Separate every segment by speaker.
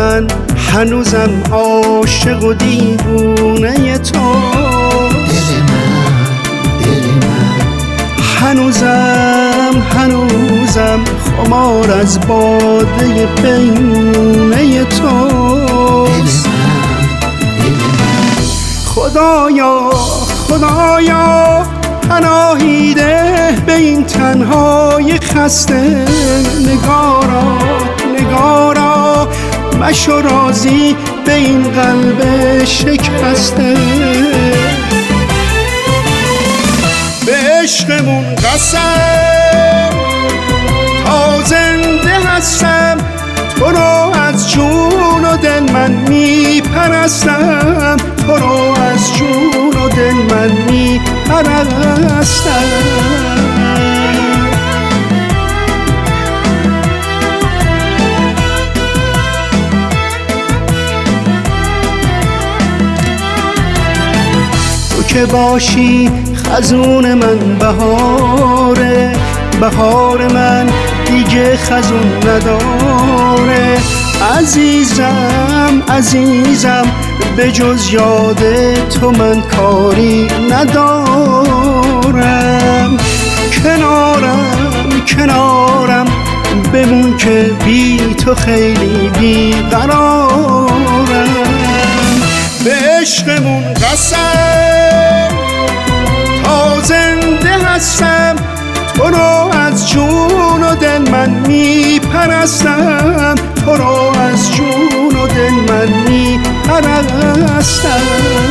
Speaker 1: من هنوزم عاشق و دیوونه تو.
Speaker 2: دل من
Speaker 1: هنوزم خمار از باده بینونه تو. خدایا پناهی ده به این تنهای خسته. نگارا مشو راضی به این قلب شکسته. به عشقمون قسم تا زنده هستم، تو رو از جون و دل من میپرستم. تو رو از جون و دل من میپرستم. تو که باشی خزون من بهار من دیگه خزون نداره. عزیزم به جز یاد تو من کاری ندارم. کنارم بمون که بی تو خیلی بیقرارم. به عشقمون قسم تا زنده هستم، تو رو از جون و دل من میپرستم. تو رو از جون و دل من میپرستم.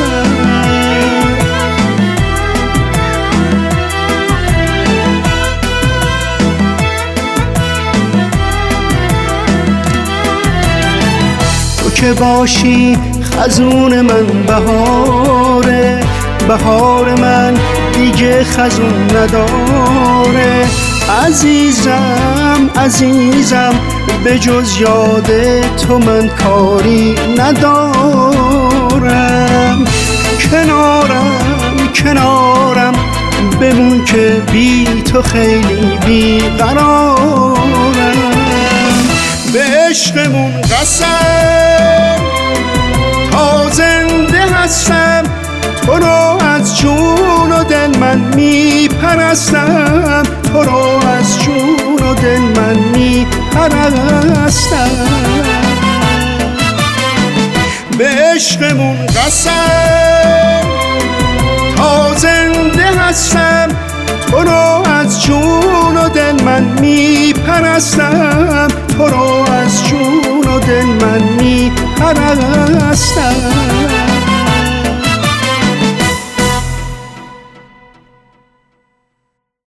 Speaker 1: تو که باشی خزون من بهار من دیگه خزون نداره. عزیزم به جز یاد تو من کاری ندارم. کنارم بمون که بی تو خیلی بیقرارم. به عشقمون قسم تا زنده هستم، تو رو از جون و دل من میپرستم. تو رو از جون و دل من میپرستم. به عشقمون قسم تا زنده هستم، تو رو از جون و دل من میپرستم. تو رو از جون و دل من میپرستم.